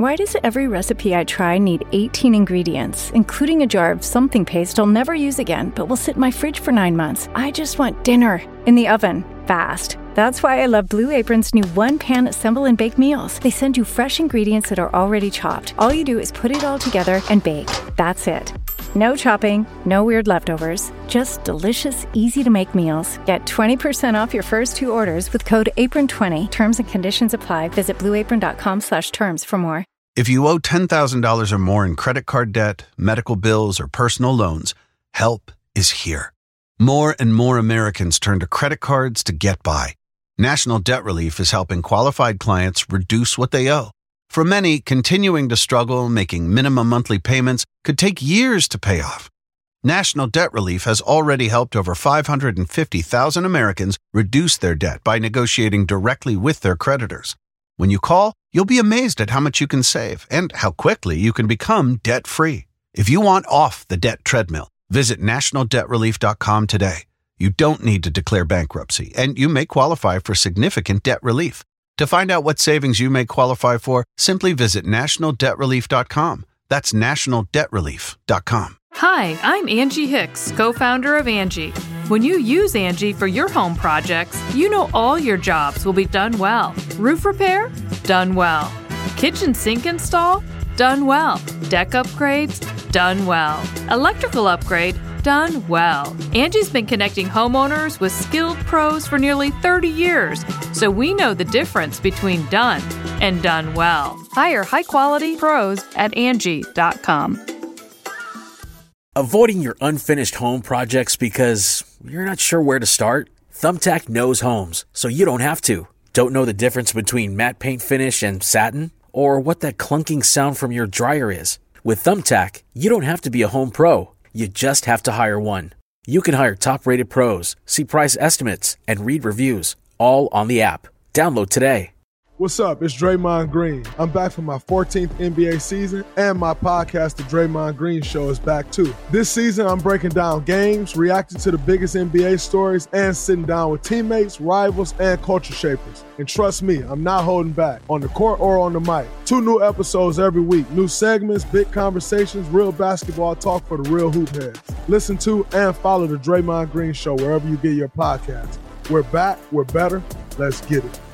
Why does every recipe I try need 18 ingredients, including a jar of something paste I'll never use again, but will sit in my fridge for 9 months? I just want dinner in the oven, fast. That's why I love Blue Apron's new one-pan assemble and bake meals. They send you fresh ingredients that are already chopped. All you do is put it all together and bake. That's it. No chopping, no weird leftovers, just delicious, easy-to-make meals. Get 20% off your first 2 orders with code APRON20. Terms and conditions apply. Visit blueapron.com/terms for more. If you owe $10,000 or more in credit card debt, medical bills, or personal loans, help is here. More and more Americans turn to credit cards to get by. National Debt Relief is helping qualified clients reduce what they owe. For many, continuing to struggle making minimum monthly payments could take years to pay off. National Debt Relief has already helped over 550,000 Americans reduce their debt by negotiating directly with their creditors. When you call, you'll be amazed at how much you can save and how quickly you can become debt-free. If you want off the debt treadmill, visit nationaldebtrelief.com today. You don't need to declare bankruptcy, and you may qualify for significant debt relief. To find out what savings you may qualify for, simply visit nationaldebtrelief.com. That's nationaldebtrelief.com. Hi, I'm Angie Hicks, co-founder of Angie. When you use Angie for your home projects, you know all your jobs will be done well. Roof repair? Done well. Kitchen sink install? Done well. Deck upgrades? Done well. Electrical upgrade? Done well. Angie's been connecting homeowners with skilled pros for nearly 30 years, so we know the difference between done and done well. Hire high-quality pros at Angie.com. Avoiding your unfinished home projects because you're not sure where to start? Thumbtack knows homes, so you don't have to. Don't know the difference between matte paint finish and satin? Or what that clunking sound from your dryer is? With Thumbtack, you don't have to be a home pro. You just have to hire one. You can hire top-rated pros, see price estimates, and read reviews, all on the app. Download today. What's up? It's Draymond Green. I'm back for my 14th NBA season, and my podcast, The Draymond Green Show, is back too. This season, I'm breaking down games, reacting to the biggest NBA stories, and sitting down with teammates, rivals, and culture shapers. And trust me, I'm not holding back, on the court or on the mic. 2 new episodes every week, new segments, big conversations, real basketball talk for the real hoop heads. Listen to and follow The Draymond Green Show wherever you get your podcasts. We're back, we're better, let's get it.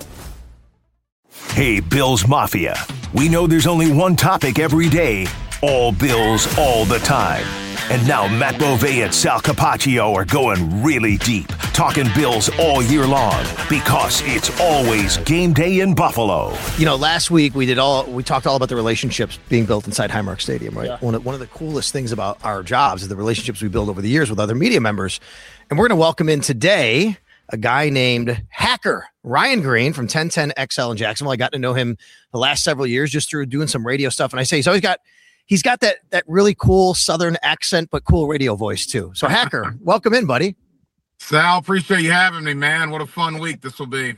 Hey, Bills Mafia. We know there's only one topic every day, all Bills all the time. And now Matt Bove and Sal Capaccio are going really deep, talking Bills all year long, because it's always game day in Buffalo. You know, last week we talked all about the relationships being built inside Highmark Stadium, right? Yeah. One of the coolest things about our jobs is the relationships we build over the years with other media members. And we're going to welcome in today a guy named Hacker Ryan Green from 1010XL in Jacksonville. I got to know him the last several years just through doing some radio stuff. And I say he's got that really cool Southern accent, but cool radio voice too. So Hacker, welcome in, buddy. Sal, appreciate you having me, man. What a fun week this will be.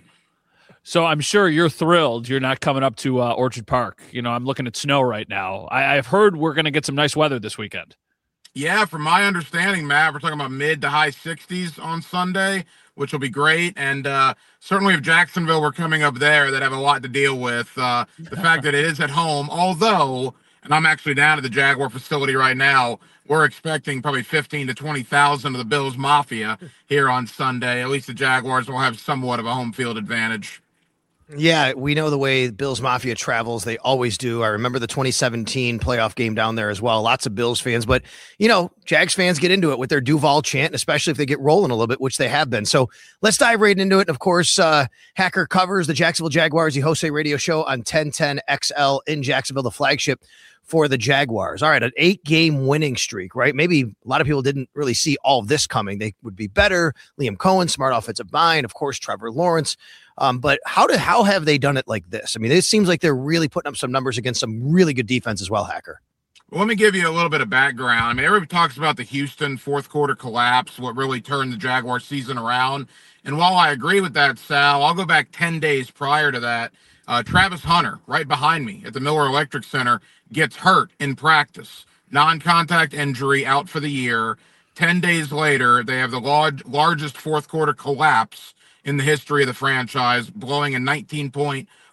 So I'm sure you're thrilled you're not coming up to Orchard Park. You know, I'm looking at snow right now. I've heard we're going to get some nice weather this weekend. Yeah, from my understanding, Matt, we're talking about mid to high 60s on Sunday, which will be great. And certainly if Jacksonville were coming up there, they'd have a lot to deal with. The fact that it is at home, although, and I'm actually down at the Jaguar facility right now, we're expecting probably 15 to 20,000 of the Bills Mafia here on Sunday. At least the Jaguars will have somewhat of a home field advantage. Yeah, we know the way Bills Mafia travels. They always do. I remember the 2017 playoff game down there as well. Lots of Bills fans, but, you know, Jags fans get into it with their Duval chant, especially if they get rolling a little bit, which they have been. So let's dive right into it. Of course, Hacker covers the Jacksonville Jaguars. He hosts a radio show on 1010XL in Jacksonville, the flagship for the Jaguars. All right, an 8-game winning streak, right? Maybe a lot of people didn't really see all of this coming. They would be better. Liam Cohen, smart offensive mind. Of course, Trevor Lawrence. But how have they done it like this? I mean, it seems like they're really putting up some numbers against some really good defense as well, Hacker. Well, let me give you a little bit of background. I mean, everybody talks about the Houston fourth quarter collapse, what really turned the Jaguar season around. And while I agree with that, Sal, I'll go back 10 days prior to that. Travis Hunter, right behind me at the Miller Electric Center, gets hurt in practice. Non-contact injury, out for the year. 10 days later, they have the largest fourth quarter collapse in the history of the franchise, blowing a 19-point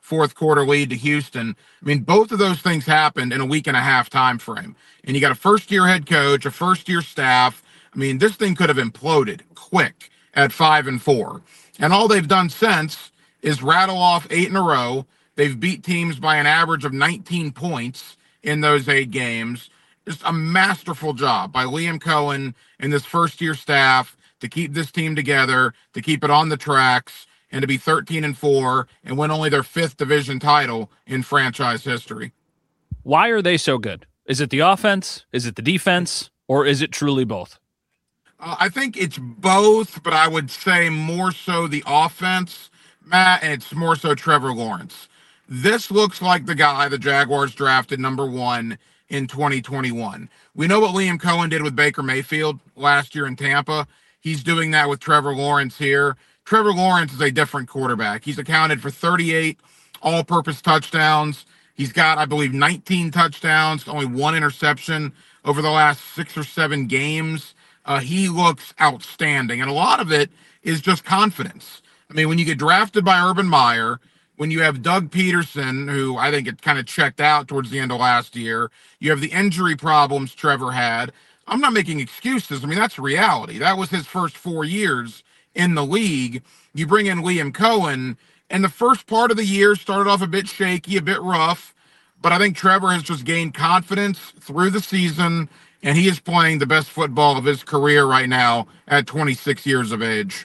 fourth quarter lead to Houston. I mean, both of those things happened in a week and a half time frame. And you got a first-year head coach, a first-year staff. I mean, this thing could have imploded quick at 5-4. And all they've done since is rattle off 8 in a row. They've beat teams by an average of 19 points in those 8 games. Just a masterful job by Liam Cohen and this first-year staff to keep this team together, to keep it on the tracks, and to be 13-4 and win only their 5th division title in franchise history. Why are they so good? Is it the offense? Is it the defense? Or is it truly both? I think it's both, but I would say more so the offense, Matt, and it's more so Trevor Lawrence. This looks like the guy the Jaguars drafted number 1 in 2021. We know what Liam Cohen did with Baker Mayfield last year in Tampa. He's doing that with Trevor Lawrence here. Trevor Lawrence is a different quarterback. He's accounted for 38 all-purpose touchdowns. He's got, I believe, 19 touchdowns, only 1 interception over the last 6 or 7 games. He looks outstanding, and a lot of it is just confidence. I mean, when you get drafted by Urban Meyer, when you have Doug Peterson, who I think it kind of checked out towards the end of last year, you have the injury problems Trevor had. I'm not making excuses. I mean, that's reality. That was his first 4 years in the league. You bring in Liam Cohen, and the first part of the year started off a bit shaky, a bit rough, but I think Trevor has just gained confidence through the season, and he is playing the best football of his career right now at 26 years of age.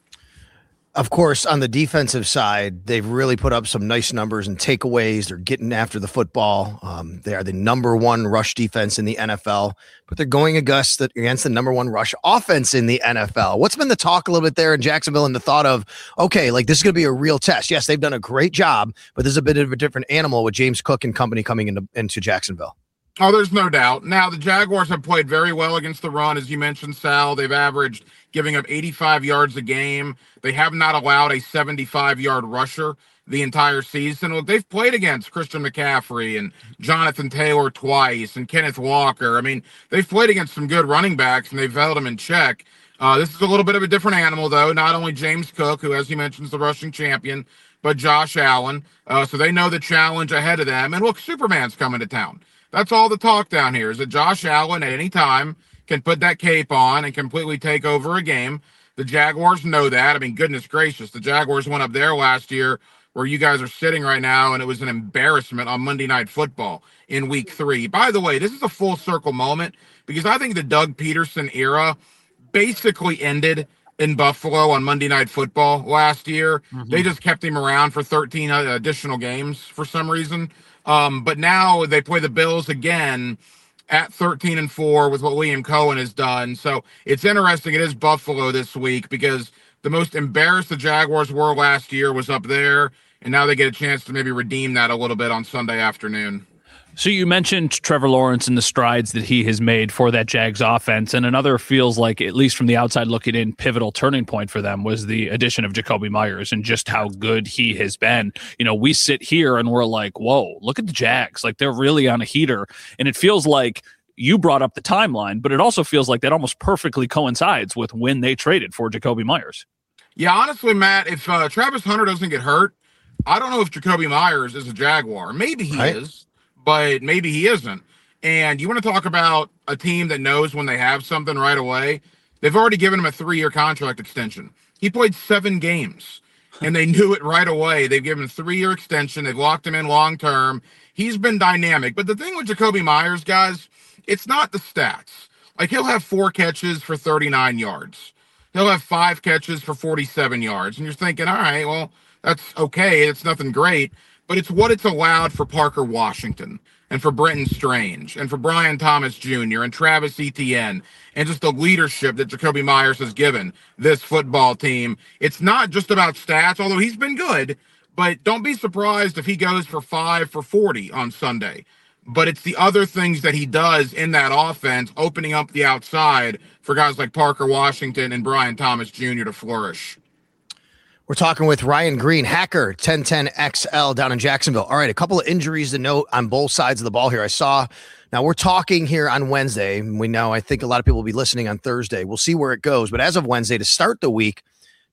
Of course, on the defensive side, they've really put up some nice numbers and takeaways. They're getting after the football. They are the number 1 rush defense in the NFL, but they're going against the number 1 rush offense in the NFL. What's been the talk a little bit there in Jacksonville and the thought of, okay, like this is going to be a real test. Yes, they've done a great job, but there's a bit of a different animal with James Cook and company coming into Jacksonville. Oh, there's no doubt. Now, the Jaguars have played very well against the run, as you mentioned, Sal. They've averaged giving up 85 yards a game. They have not allowed a 75-yard rusher the entire season. Look, they've played against Christian McCaffrey and Jonathan Taylor twice and Kenneth Walker. I mean, they've played against some good running backs, and they've held them in check. This is a little bit of a different animal, though. Not only James Cook, who, as you mentioned, is the rushing champion, but Josh Allen. So they know the challenge ahead of them. And look, Superman's coming to town. That's all the talk down here, is that Josh Allen at any time can put that cape on and completely take over a game. The Jaguars know that. I mean, goodness gracious, the Jaguars went up there last year where you guys are sitting right now, and it was an embarrassment on Monday Night Football in Week 3. By the way, this is a full circle moment because I think the Doug Peterson era basically ended in Buffalo on Monday Night Football last year. Mm-hmm. They just kept him around for 13 additional games for some reason. But now they play the Bills again at 13-4 with what Liam Cohen has done. So it's interesting. It is Buffalo this week because the most embarrassed the Jaguars were last year was up there, and now they get a chance to maybe redeem that a little bit on Sunday afternoon. So you mentioned Trevor Lawrence and the strides that he has made for that Jags offense, and another feels like, at least from the outside looking in, pivotal turning point for them was the addition of Jakobi Meyers and just how good he has been. You know, we sit here and we're like, whoa, look at the Jags. Like, they're really on a heater, and it feels like you brought up the timeline, but it also feels like that almost perfectly coincides with when they traded for Jakobi Meyers. Yeah, honestly, Matt, if Travis Hunter doesn't get hurt, I don't know if Jakobi Meyers is a Jaguar. Maybe he is. But maybe he isn't. And you want to talk about a team that knows when they have something right away? They've already given him a 3-year contract extension. He played 7 games, and they knew it right away. They've given him a 3-year extension. They've locked him in long-term. He's been dynamic. But the thing with Jakobi Meyers, guys, it's not the stats. Like, he'll have 4 catches for 39 yards. He'll have 5 catches for 47 yards. And you're thinking, all right, well, that's okay. It's nothing great. But it's what it's allowed for Parker Washington and for Brenton Strange and for Brian Thomas Jr. and Travis Etienne and just the leadership that Jakobi Meyers has given this football team. It's not just about stats, although he's been good, but don't be surprised if he goes for 5 for 40 on Sunday. But it's the other things that he does in that offense, opening up the outside for guys like Parker Washington and Brian Thomas Jr. to flourish. We're talking with Ryan Green, Hacker 1010XL down in Jacksonville. All right, a couple of injuries to note on both sides of the ball here. Now we're talking here on Wednesday. We know, I think a lot of people will be listening on Thursday. We'll see where it goes. But as of Wednesday, to start the week,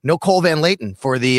No Cole Van Layton for the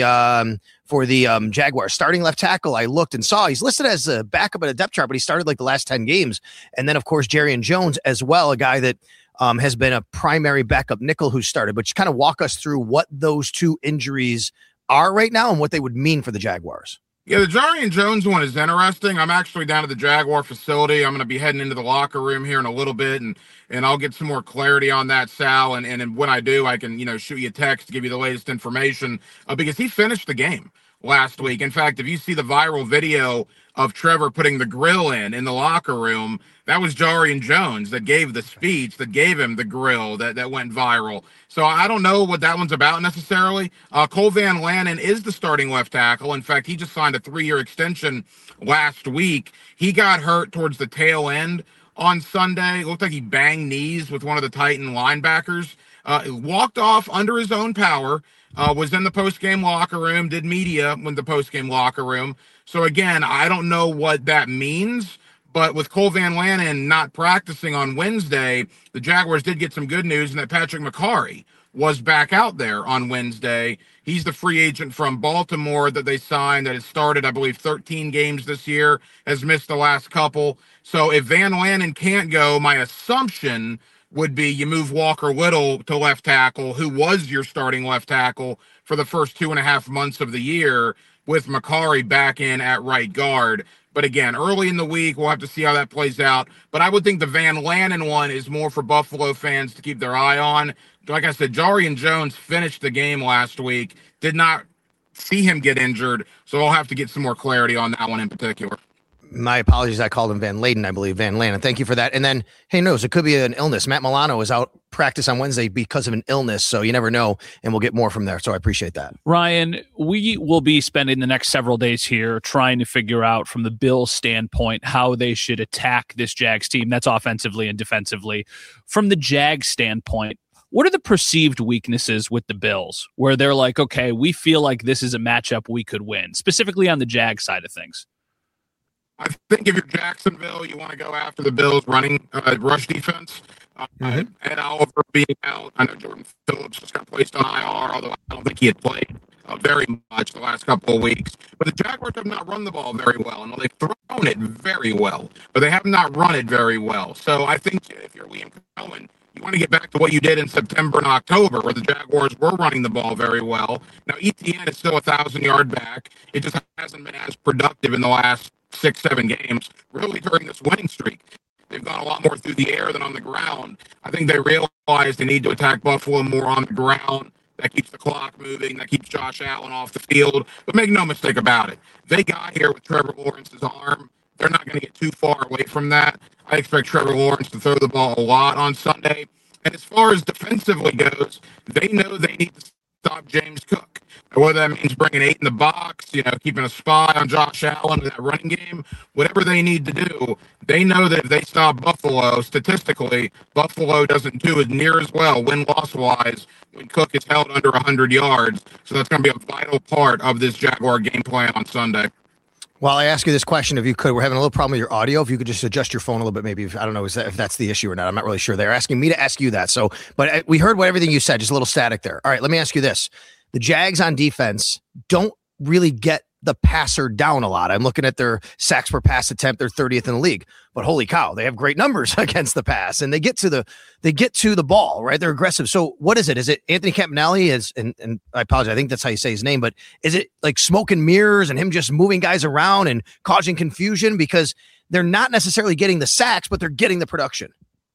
Jaguars. Starting left tackle, I looked and saw he's listed as a backup at a depth chart, but he started like the last 10 games. And then, of course, Jarrian Jones as well, a guy that has been a primary backup nickel who started. But you kind of walk us through what those two injuries are right now and what they would mean for the Jaguars. Yeah, the Jarrian Jones one is interesting. I'm actually down at the Jaguar facility. I'm going to be heading into the locker room here in a little bit, and I'll get some more clarity on that, Sal. And when I do, I can, shoot you a text to give you the latest information because he finished the game last week. In fact, if you see the viral video of Trevor putting the grill in the locker room, that was Jarrian Jones that gave the speech, that gave him the grill that went viral. So I don't know what that one's about necessarily. Cole Van Lanen is the starting left tackle. In fact, he just signed a 3-year extension last week. He got hurt towards the tail end on Sunday. It looked like he banged knees with one of the Titan linebackers. Walked off under his own power. Was in the post-game locker room, did media in the post-game locker room. So, again, I don't know what that means, but with Cole Van Lanen not practicing on Wednesday, the Jaguars did get some good news in that Patrick Mekari was back out there on Wednesday. He's the free agent from Baltimore that they signed that has started, I believe, 13 games this year, has missed the last couple. So if Van Lanen can't go, my assumption would be you move Walker Little to left tackle, who was your starting left tackle for the first 2.5 months of the year, with Mekari back in at right guard. But again, early in the week, we'll have to see how that plays out. But I would think the Van Lanen one is more for Buffalo fans to keep their eye on. Like I said, Jarrian Jones finished the game last week, did not see him get injured, so I'll have to get some more clarity on that one in particular. My apologies. I called him Van Layden, I believe. Van Lanen. Thank you for that. And then, hey, knows it could be an illness. Matt Milano is out practice on Wednesday because of an illness, so you never know, and we'll get more from there. So I appreciate that. Ryan, we will be spending the next several days here trying to figure out from the Bills' standpoint how they should attack this Jags team. That's offensively and defensively. From the Jags standpoint, what are the perceived weaknesses with the Bills where they're like, okay, we feel like this is a matchup we could win, specifically on the Jags side of things? I think if you're Jacksonville, you want to go after the Bills' running rush defense. Ed Oliver being out. I know Jordan Phillips just got placed on IR, although I don't think he had played very much the last couple of weeks. But the Jaguars have not run the ball very well. And they've thrown it very well, but they have not run it very well. So I think if you're Liam Cohen, you want to get back to what you did in September and October, where the Jaguars were running the ball very well. Now, ETN is still a 1,000-yard back. It just hasn't been as productive in the last 6-7 games, really during this winning streak. They've gone a lot more through the air than on the ground. I think they realize they need to attack Buffalo more on the ground. That keeps the clock moving. That keeps Josh Allen off the field. But make no mistake about it. They got here with Trevor Lawrence's arm. They're not going to get too far away from that. I expect Trevor Lawrence to throw the ball a lot on Sunday. And as far as defensively goes, they know they need to stop James Cook. Whether that means bringing 8 in the box, keeping a spy on Josh Allen in that running game, whatever they need to do, they know that if they stop Buffalo, statistically, Buffalo doesn't do it near as well win-loss-wise when Cook is held under 100 yards. So that's going to be a vital part of this Jaguar game plan on Sunday. While I ask you this question, if you could, we're having a little problem with your audio. If you could just adjust your phone a little bit, maybe. I don't know if that's the issue or not. I'm not really sure. They're asking me to ask you that. So, but we heard everything you said, just a little static there. All right, let me ask you this. The Jags on defense don't really get the passer down a lot. I'm looking at their sacks per pass attempt. They're 30th in the league, but holy cow, they have great numbers against the pass, and they get to the ball, right? They're aggressive. So what is it? Is it Anthony Campanelli and I apologize, I think that's how you say his name, but is it like smoke and mirrors and him just moving guys around and causing confusion because they're not necessarily getting the sacks, but they're getting the production?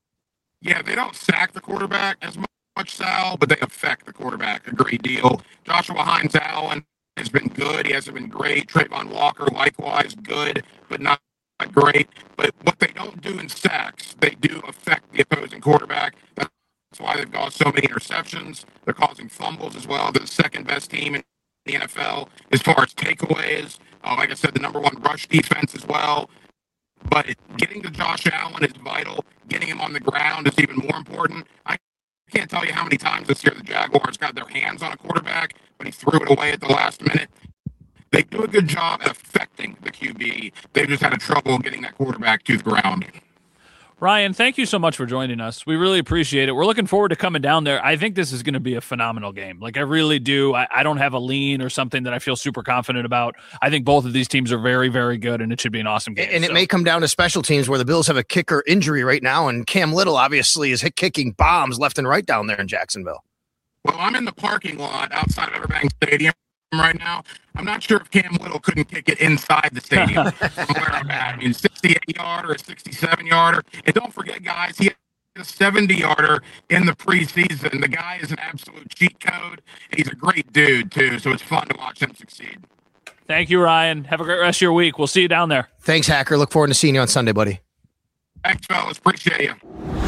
Yeah, they don't sack the quarterback as much, Sal, but they affect the quarterback a great deal. Joshua Hines Allen has been good. He hasn't been great. Trayvon Walker, likewise, good, but not great. But what they don't do in sacks, they do affect the opposing quarterback. That's why they've got so many interceptions. They're causing fumbles as well. They're the second best team in the NFL as far as takeaways. Like I said, the number 1 rush defense as well. But getting to Josh Allen is vital. Getting him on the ground is even more important. I can't tell you how many times this year the Jaguars got their hands on a quarterback, but he threw it away at the last minute. They do a good job at affecting the QB. They've just had trouble getting that quarterback to the ground. Ryan, thank you so much for joining us. We really appreciate it. We're looking forward to coming down there. I think this is going to be a phenomenal game. Like, I really do. I don't have a lean or something that I feel super confident about. I think both of these teams are very, very good, and it should be an awesome game. And it may come down to special teams where the Bills have a kicker injury right now, and Cam Little obviously is kicking bombs left and right down there in Jacksonville. Well, I'm in the parking lot outside of Everbank Stadium right now. I'm not sure if Cam Little couldn't kick it inside the stadium from where I'm at. I mean, 68-yarder, a 67-yarder. And don't forget, guys, he had a 70-yarder in the preseason. The guy is an absolute cheat code, and he's a great dude, too, so it's fun to watch him succeed. Thank you, Ryan. Have a great rest of your week. We'll see you down there. Thanks, Hacker. Look forward to seeing you on Sunday, buddy. Thanks, fellas. Appreciate you.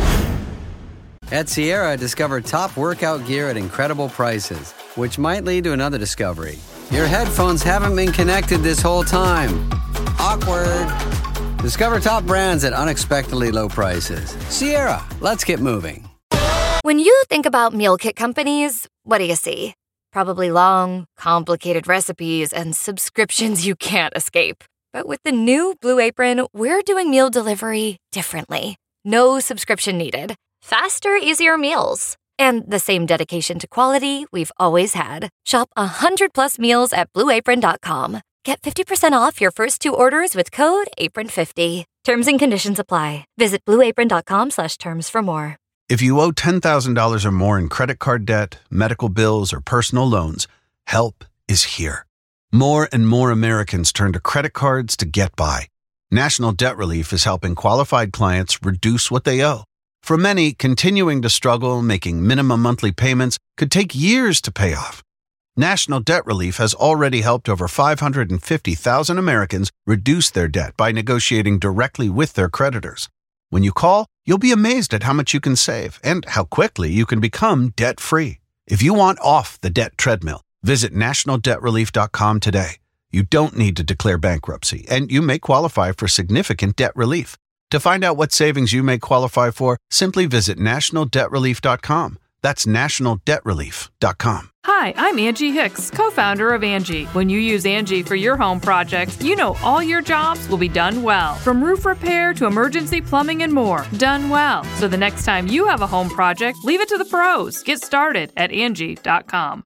At Sierra, discover top workout gear at incredible prices, which might lead to another discovery. Your headphones haven't been connected this whole time. Awkward. Discover top brands at unexpectedly low prices. Sierra, let's get moving. When you think about meal kit companies, what do you see? Probably long, complicated recipes and subscriptions you can't escape. But with the new Blue Apron, we're doing meal delivery differently. No subscription needed. Faster, easier meals. And the same dedication to quality we've always had. Shop 100+ meals at BlueApron.com. Get 50% off your first 2 orders with code APRON50. Terms and conditions apply. Visit BlueApron.com/terms for more. If you owe $10,000 or more in credit card debt, medical bills, or personal loans, help is here. More and more Americans turn to credit cards to get by. National Debt Relief is helping qualified clients reduce what they owe. For many, continuing to struggle making minimum monthly payments could take years to pay off. National Debt Relief has already helped over 550,000 Americans reduce their debt by negotiating directly with their creditors. When you call, you'll be amazed at how much you can save and how quickly you can become debt-free. If you want off the debt treadmill, visit nationaldebtrelief.com today. You don't need to declare bankruptcy, and you may qualify for significant debt relief. To find out what savings you may qualify for, simply visit nationaldebtrelief.com. That's nationaldebtrelief.com. Hi, I'm Angie Hicks, co-founder of Angie. When you use Angie for your home projects, you know all your jobs will be done well. From roof repair to emergency plumbing and more, done well. So the next time you have a home project, leave it to the pros. Get started at Angie.com.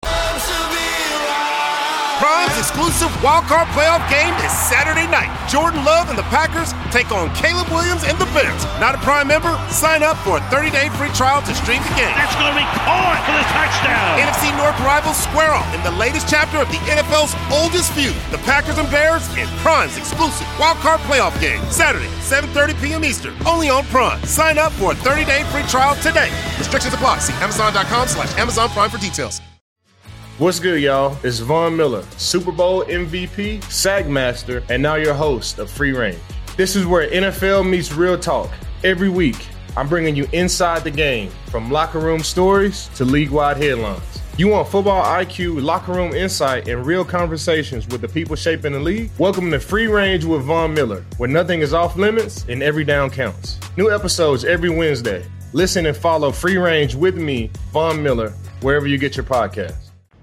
Prime's exclusive wildcard playoff game is Saturday night. Jordan Love and the Packers take on Caleb Williams and the Bears. Not a Prime member? Sign up for a 30-day free trial to stream the game. That's going to be caught for the touchdown. NFC North rivals square off in the latest chapter of the NFL's oldest feud. The Packers and Bears in Prime's exclusive wildcard playoff game. Saturday, 7:30 p.m. Eastern. Only on Prime. Sign up for a 30-day free trial today. Restrictions apply. See Amazon.com/Amazon Prime for details. What's good, y'all? It's Von Miller, Super Bowl MVP, Sack Master, and now your host of Free Range. This is where NFL meets real talk. Every week, I'm bringing you inside the game, from locker room stories to league-wide headlines. You want football IQ, locker room insight, and real conversations with the people shaping the league? Welcome to Free Range with Von Miller, where nothing is off limits and every down counts. New episodes every Wednesday. Listen and follow Free Range with me, Von Miller, wherever you get your podcasts.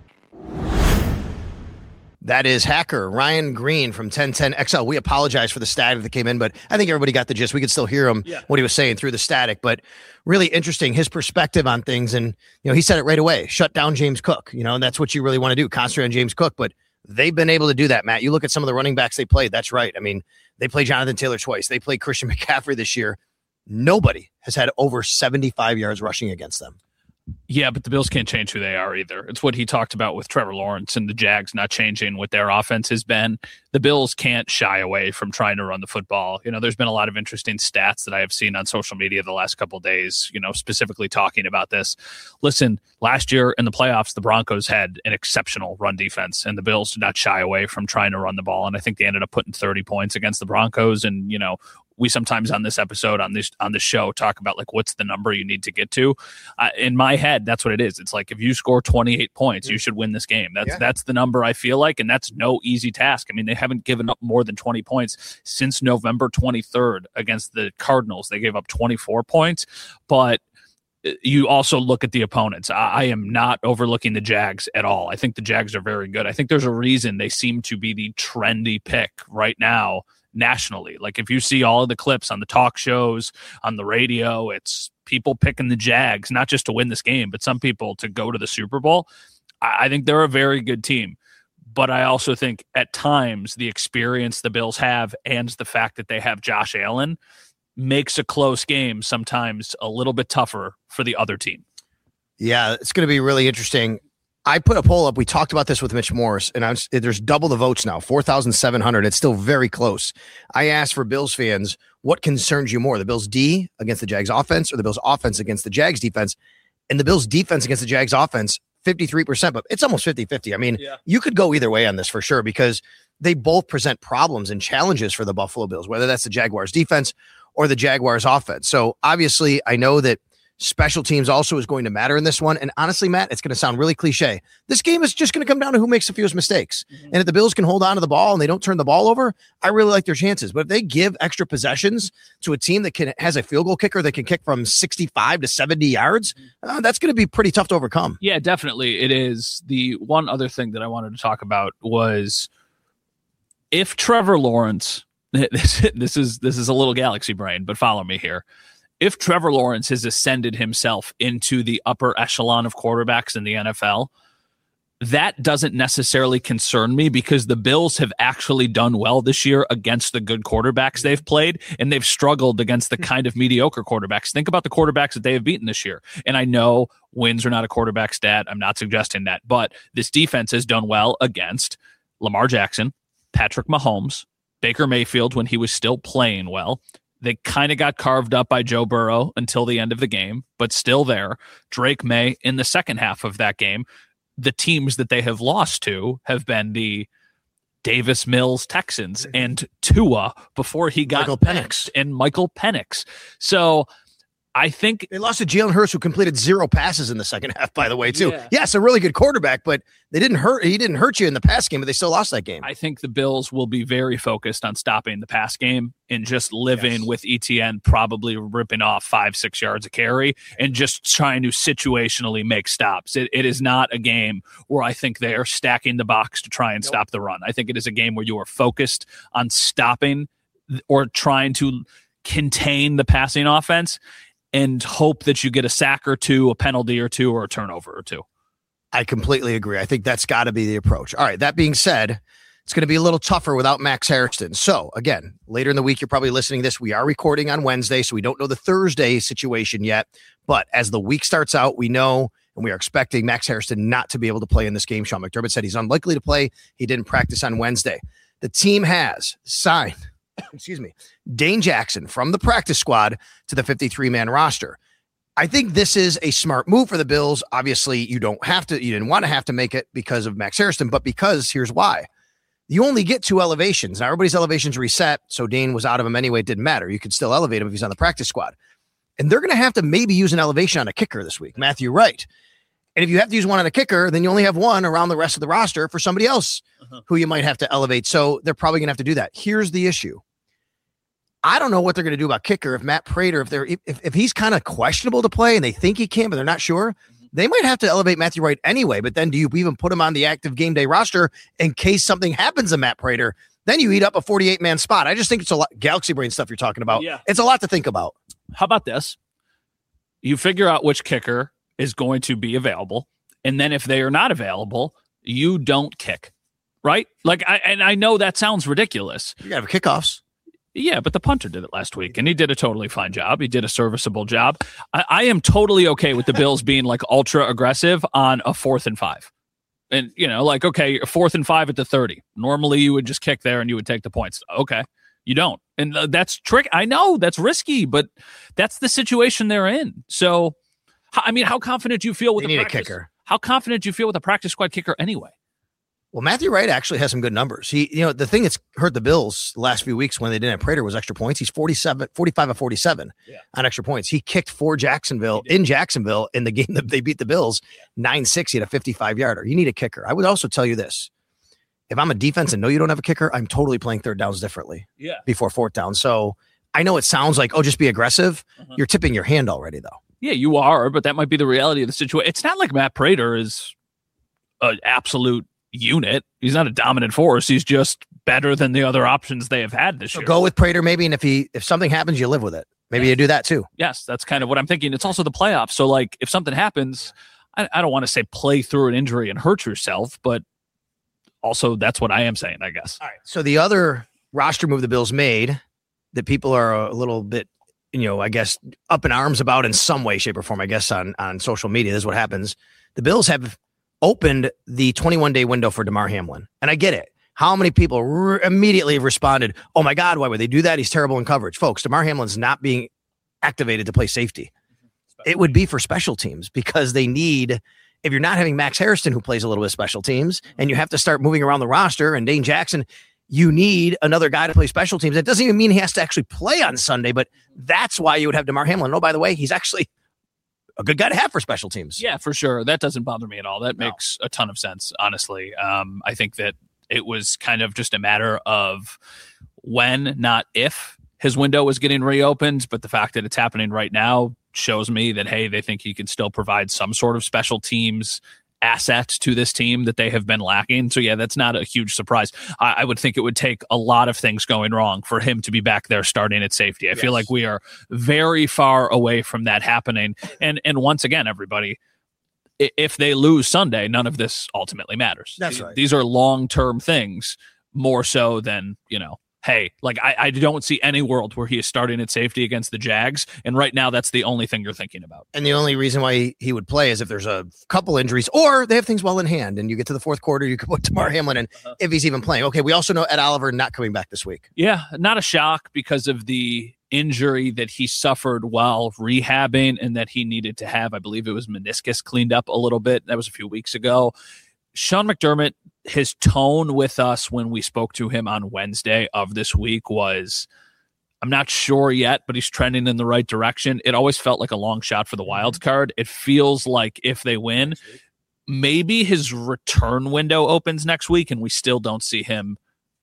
That is Hacker Ryan Green from 1010XL. We apologize for the static that came in, but I think everybody got the gist. We could still hear him, what he was saying through the static, but really interesting, his perspective on things. And, he said it right away, shut down James Cook, and that's what you really want to do, concentrate on James Cook. But they've been able to do that, Matt. You look at some of the running backs they played. That's right. I mean, they played Jonathan Taylor twice. They played Christian McCaffrey this year. Nobody has had over 75 yards rushing against them. Yeah, but the Bills can't change who they are either. It's what he talked about with Trevor Lawrence and the Jags not changing what their offense has been. The Bills can't shy away from trying to run the football. There's been a lot of interesting stats that I have seen on social media the last couple of days, specifically talking about this. Listen, last year in the playoffs, the Broncos had an exceptional run defense, and the Bills did not shy away from trying to run the ball. And I think they ended up putting 30 points against the Broncos. And, we sometimes on this episode on the show talk about what's the number you need to get to. In my head, that's what it is. It's like if you score 28 points, you should win this game. That's the number I feel like, and that's no easy task. I mean, they haven't given up more than 20 points since November 23rd against the Cardinals. They gave up 24 points, but you also look at the opponents. I am not overlooking the Jags at all. I think the Jags are very good. I think there's a reason they seem to be the trendy pick right now nationally. Like if you see all of the clips on the talk shows, on the radio, it's people picking the Jags, not just to win this game, but some people to go to the Super Bowl. I think they're a very good team. But I also think at times the experience the Bills have and the fact that they have Josh Allen makes a close game sometimes a little bit tougher for the other team. Yeah, it's going to be really interesting. I put a poll up. We talked about this with Mitch Morris, and there's double the votes now, 4,700. It's still very close. I asked for Bills fans, what concerns you more, the Bills D against the Jags offense or the Bills offense against the Jags defense? And the Bills defense against the Jags offense, 53%, but it's almost 50-50. I mean, You could go either way on this for sure because they both present problems and challenges for the Buffalo Bills, whether that's the Jaguars defense or the Jaguars offense. So obviously I know that special teams also is going to matter in this one. And honestly, Matt, it's going to sound really cliche. This game is just going to come down to who makes the fewest mistakes. And if the Bills can hold on to the ball and they don't turn the ball over, I really like their chances. But if they give extra possessions to a team that has a field goal kicker that can kick from 65 to 70 yards, that's going to be pretty tough to overcome. Yeah, definitely. It is. The one other thing that I wanted to talk about was if Trevor Lawrence, this is a little galaxy brain, but follow me here. If Trevor Lawrence has ascended himself into the upper echelon of quarterbacks in the NFL, that doesn't necessarily concern me because the Bills have actually done well this year against the good quarterbacks they've played, and they've struggled against the kind of mediocre quarterbacks. Think about the quarterbacks that they have beaten this year. And I know wins are not a quarterback stat. I'm not suggesting that. But this defense has done well against Lamar Jackson, Patrick Mahomes, Baker Mayfield when he was still playing well. They kind of got carved up by Joe Burrow until the end of the game, but still there. Drake May in the second half of that game. The teams that they have lost to have been the Davis Mills Texans and Tua before he got Michael Penix and Michael Penix. So I think they lost to Jalen Hurts, who completed 0 passes in the second half, by the way, too. Yeah. Yes, a really good quarterback, but he didn't hurt you in the pass game, but they still lost that game. I think the Bills will be very focused on stopping the pass game and just living with ETN probably ripping off 5-6 yards a carry and just trying to situationally make stops. It is not a game where I think they are stacking the box to try and stop the run. I think it is a game where you are focused on stopping or trying to contain the passing offense and hope that you get a sack or two, a penalty or two, or a turnover or two. I completely agree. I think that's got to be the approach. All right, that being said, it's going to be a little tougher without Max Hairston. So, again, later in the week, you're probably listening to this. We are recording on Wednesday, so we don't know the Thursday situation yet. But as the week starts out, we know and we are expecting Max Hairston not to be able to play in this game. Sean McDermott said he's unlikely to play. He didn't practice on Wednesday. The team has signed Dane Jackson from the practice squad to the 53-man roster. I think this is a smart move for the Bills. Obviously, you didn't want to have to make it because of Max Hairston, but because here's why. You only get 2 elevations. Now, everybody's elevations reset, so Dane was out of them anyway. It didn't matter. You could still elevate him if he's on the practice squad. And they're going to have to maybe use an elevation on a kicker this week, Matthew Wright. And if you have to use one on a kicker, then you only have one around the rest of the roster for somebody else who you might have to elevate. So they're probably going to have to do that. Here's the issue. I don't know what they're going to do about kicker. If Matt Prater, if he's kind of questionable to play and they think he can, but they're not sure, they might have to elevate Matthew Wright anyway. But then do you even put him on the active game day roster in case something happens to Matt Prater? Then you eat up a 48-man spot. I just think it's a lot galaxy brain stuff you're talking about. Yeah. It's a lot to think about. How about this? You figure out which kicker is going to be available. And then if they are not available, you don't kick, right? Like, I know that sounds ridiculous. You got to have kickoffs. Yeah, but the punter did it last week, and he did a totally fine job. He did a serviceable job. I am totally okay with the Bills being like ultra aggressive on a 4th and 5. And, like, okay, 4th and 5 at the 30. Normally you would just kick there and you would take the points. Okay, you don't. And that's trick. I know that's risky, but that's the situation they're in. So, I mean, how confident do you feel with the practice? A kicker. How confident do you feel with a practice squad kicker anyway? Well, Matthew Wright actually has some good numbers. The thing that's hurt the Bills the last few weeks when they didn't have Prater was extra points. He's 45 of 47 on extra points. He kicked for Jacksonville in the game that they beat the Bills 9-6. He had a 55-yarder. You need a kicker. I would also tell you this. If I'm a defense and know you don't have a kicker, I'm totally playing 3rd downs differently before 4th down. So I know it sounds like, just be aggressive. You're tipping your hand already, though. Yeah, you are, but that might be the reality of the situation. It's not like Matt Prater is an absolute unit. He's not a dominant force. He's just better than the other options they have had this year. Go with Prater maybe, and if something happens, you live with it. Maybe you do that too. Yes, that's kind of what I'm thinking. It's also the playoffs. So, like, if something happens, I don't want to say play through an injury and hurt yourself, but also that's what I am saying, I guess. All right. So the other roster move the Bills made that people are a little bit, I guess, up in arms about in some way, shape, or form, I guess, on social media. This is what happens. The Bills have opened the 21-day window for Damar Hamlin. And I get it. How many people immediately responded, oh my God, why would they do that? He's terrible in coverage. Folks, Damar Hamlin's not being activated to play safety. It would be for special teams because they need, if you're not having Max Harrison, who plays a little bit of special teams, and you have to start moving around the roster, and Dane Jackson, you need another guy to play special teams. That doesn't even mean he has to actually play on Sunday, but that's why you would have Damar Hamlin. Oh, by the way, he's actually a good guy to have for special teams. Yeah, for sure. That doesn't bother me at all. That makes a ton of sense, honestly. I think that it was kind of just a matter of when, not if, his window was getting reopened. But the fact that it's happening right now shows me that, hey, they think he can still provide some sort of special teams asset to this team that they have been lacking. So, yeah, that's not a huge surprise. I would think it would take a lot of things going wrong for him to be back there starting at safety. I feel like we are very far away from that happening. And once again, everybody, if they lose Sunday, none of this ultimately matters. That's right. These are long-term things more so than, hey, like I don't see any world where he is starting at safety against the Jags. And right now, that's the only thing you're thinking about. And the only reason why he would play is if there's a couple injuries or they have things well in hand and you get to the fourth quarter, you could put Damar Hamlin in if he's even playing. Okay, we also know Ed Oliver not coming back this week. Yeah, not a shock because of the injury that he suffered while rehabbing and that he needed to have, I believe it was meniscus cleaned up a little bit. That was a few weeks ago. Sean McDermott, his tone with us when we spoke to him on Wednesday of this week was, I'm not sure yet, but he's trending in the right direction. It always felt like a long shot for the wild card. It feels like if they win, maybe his return window opens next week and we still don't see him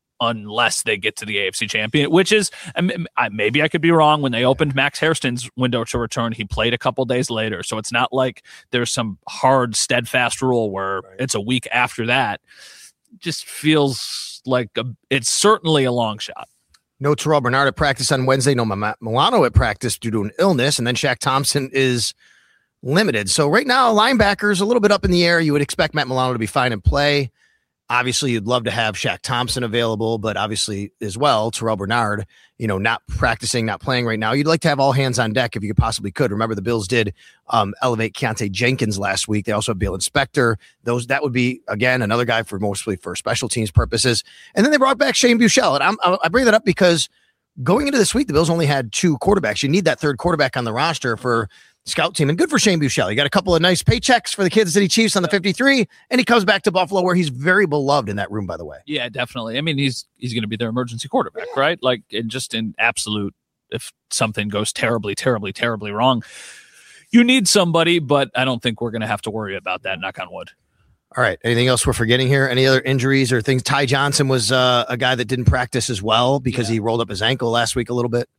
unless they get to the AFC champion, which is, maybe I could be wrong. When they opened Max Harrison's window to return, he played a couple days later. So it's not like there's some hard, steadfast rule where it's a week after that. Just feels like it's certainly a long shot. No Terrell Bernard at practice on Wednesday. No Matt Milano at practice due to an illness. And then Shaq Thompson is limited. So right now, linebackers a little bit up in the air. You would expect Matt Milano to be fine and play. Obviously, you'd love to have Shaq Thompson available, but obviously as well, Terrell Bernard, not practicing, not playing right now. You'd like to have all hands on deck if you possibly could. Remember, the Bills did elevate Keontae Jenkins last week. They also have Bill Inspector. That would be, again, another guy mostly for special teams purposes. And then they brought back Shane Buechele. And I bring that up because going into this week, the Bills only had 2 quarterbacks. You need that third quarterback on the roster for scout team, and good for Shane Buechele. He got a couple of nice paychecks for the Kansas City Chiefs on the 53, and he comes back to Buffalo, where he's very beloved in that room, by the way. Yeah, definitely. I mean, he's going to be their emergency quarterback, right? Like, just in absolute, if something goes terribly, terribly, terribly wrong, you need somebody, but I don't think we're going to have to worry about that, knock on wood. All right. Anything else we're forgetting here? Any other injuries or things? Ty Johnson was a guy that didn't practice as well because he rolled up his ankle last week a little bit.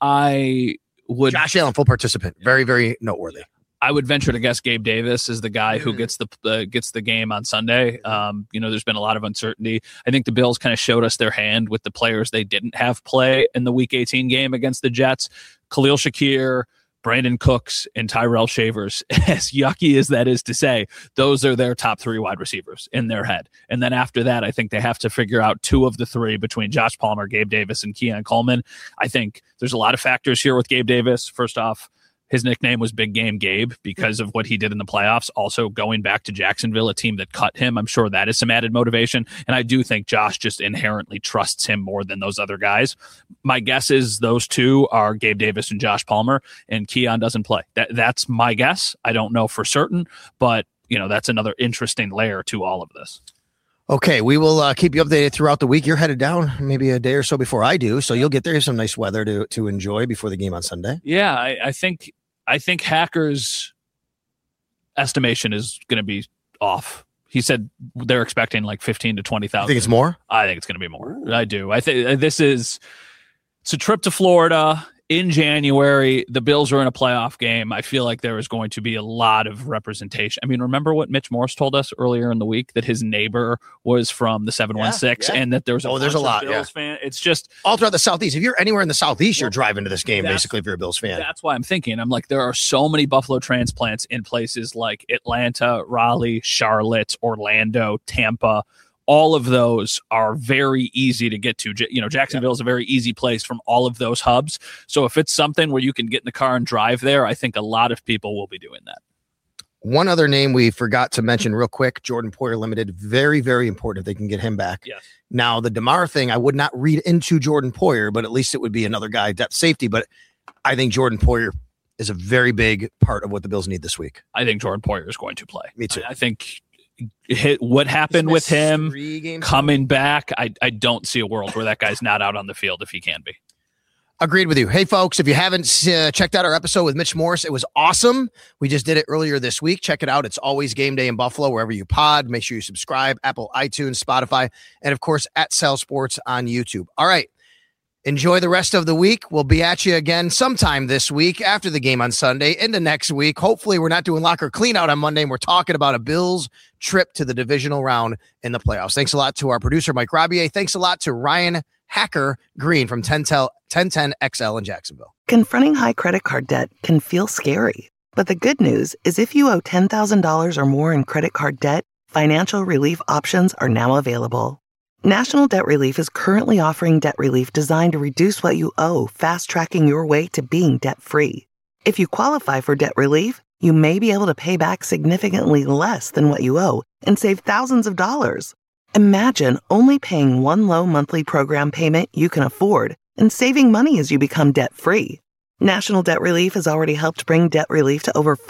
Josh Allen, full participant. Very, very noteworthy. I would venture to guess Gabe Davis is the guy who gets the game on Sunday. There's been a lot of uncertainty. I think the Bills kind of showed us their hand with the players they didn't have play in the Week 18 game against the Jets. Khalil Shakir, Brandon Cooks, and Tyrell Shavers. As yucky as that is to say, those are their top 3 wide receivers in their head. And then after that, I think they have to figure out 2 of the 3 between Josh Palmer, Gabe Davis, and Keon Coleman. I think there's a lot of factors here with Gabe Davis. First off, his nickname was Big Game Gabe because of what he did in the playoffs. Also, going back to Jacksonville, a team that cut him, I'm sure that is some added motivation. And I do think Josh just inherently trusts him more than those other guys. My guess is those 2 are Gabe Davis and Josh Palmer, and Keon doesn't play. That's my guess. I don't know for certain, but that's another interesting layer to all of this. Okay, we will keep you updated throughout the week. You're headed down maybe a day or so before I do, so you'll get there. Some nice weather to enjoy before the game on Sunday. Yeah, I think Hacker's estimation is going to be off. He said they're expecting like 15 to 20,000. You think it's more? I think it's going to be more. I do. I think it's a trip to Florida. in January, the Bills are in a playoff game. I feel like there is going to be a lot of representation. I mean, remember what Mitch Morse told us earlier in the week, that his neighbor was from the 716 and that there's a lot of Bills fan. It's just all throughout the Southeast. If you're anywhere in the Southeast, you're driving to this game, basically, if you're a Bills fan. That's why I'm thinking. I'm like, there are so many Buffalo transplants in places like Atlanta, Raleigh, Charlotte, Orlando, Tampa. All of those are very easy to get to. You know, Jacksonville is a very easy place from all of those hubs. So if it's something where you can get in the car and drive there, I think a lot of people will be doing that. One other name we forgot to mention real quick, Jordan Poyer limited. Very, very important if they can get him back. Yes. Now, the DeMar thing, I would not read into Jordan Poyer, but at least it would be another guy, depth safety. But I think Jordan Poyer is a very big part of what the Bills need this week. I think Jordan Poyer is going to play. Me too. I think what happened with him coming back, I don't see a world where that guy's not out on the field if he can be. Agreed with you. Hey, folks, if you haven't checked out our episode with Mitch Morse, it was awesome. We just did it earlier this week. Check it out. It's always game day in Buffalo, wherever you pod. Make sure you subscribe, Apple, iTunes, Spotify, and, of course, at Cell Sports on YouTube. All right. Enjoy the rest of the week. We'll be at you again sometime this week after the game on Sunday into next week. Hopefully we're not doing locker clean out on Monday and we're talking about a Bills trip to the divisional round in the playoffs. Thanks a lot to our producer, Mike Robier. Thanks a lot to Ryan Hacker Green from 1010 XL in Jacksonville. Confronting high credit card debt can feel scary, but the good news is if you owe $10,000 or more in credit card debt, financial relief options are now available. National Debt Relief is currently offering debt relief designed to reduce what you owe, fast-tracking your way to being debt-free. If you qualify for debt relief, you may be able to pay back significantly less than what you owe and save thousands of dollars. Imagine only paying one low monthly program payment you can afford and saving money as you become debt-free. National Debt Relief has already helped bring debt relief to over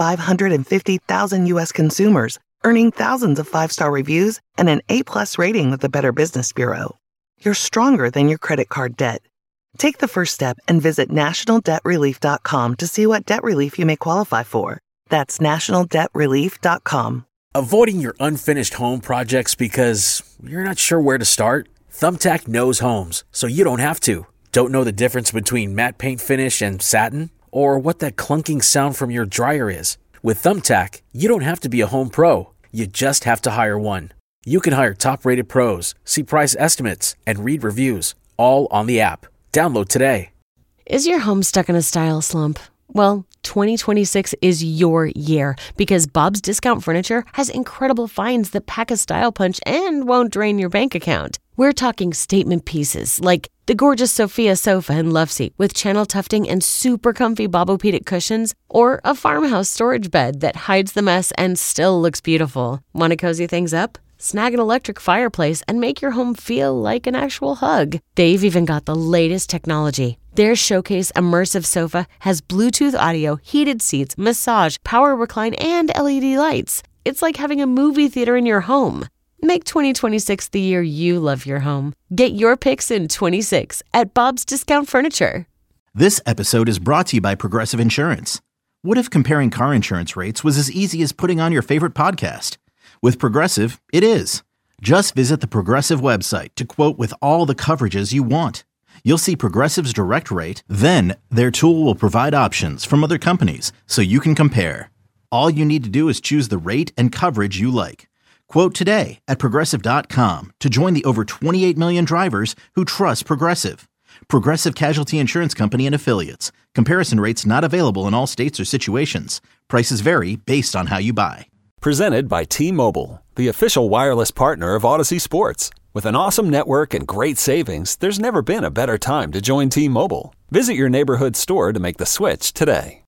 550,000 U.S. consumers, earning thousands of 5-star reviews and an A+ rating with the Better Business Bureau. You're stronger than your credit card debt. Take the first step and visit nationaldebtrelief.com to see what debt relief you may qualify for. That's nationaldebtrelief.com. Avoiding your unfinished home projects because you're not sure where to start? Thumbtack knows homes, so you don't have to. Don't know the difference between matte paint finish and satin? Or what that clunking sound from your dryer is? With Thumbtack, you don't have to be a home pro. You just have to hire one. You can hire top-rated pros, see price estimates, and read reviews, all on the app. Download today. Is your home stuck in a style slump? Well, 2026 is your year because Bob's Discount Furniture has incredible finds that pack a style punch and won't drain your bank account. We're talking statement pieces like the gorgeous Sophia sofa and loveseat with channel tufting and super comfy Bobopedic cushions, or a farmhouse storage bed that hides the mess and still looks beautiful. Want to cozy things up? Snag an electric fireplace and make your home feel like an actual hug. They've even got the latest technology. Their Showcase Immersive Sofa has Bluetooth audio, heated seats, massage, power recline, and LED lights. It's like having a movie theater in your home. Make 2026 the year you love your home. Get your picks in 26 at Bob's Discount Furniture. This episode is brought to you by Progressive Insurance. What if comparing car insurance rates was as easy as putting on your favorite podcast? With Progressive, it is. Just visit the Progressive website to quote with all the coverages you want. You'll see Progressive's direct rate, then their tool will provide options from other companies so you can compare. All you need to do is choose the rate and coverage you like. Quote today at Progressive.com to join the over 28 million drivers who trust Progressive. Progressive Casualty Insurance Company and Affiliates. Comparison rates not available in all states or situations. Prices vary based on how you buy. Presented by T-Mobile, the official wireless partner of Odyssey Sports. With an awesome network and great savings, there's never been a better time to join T-Mobile. Visit your neighborhood store to make the switch today.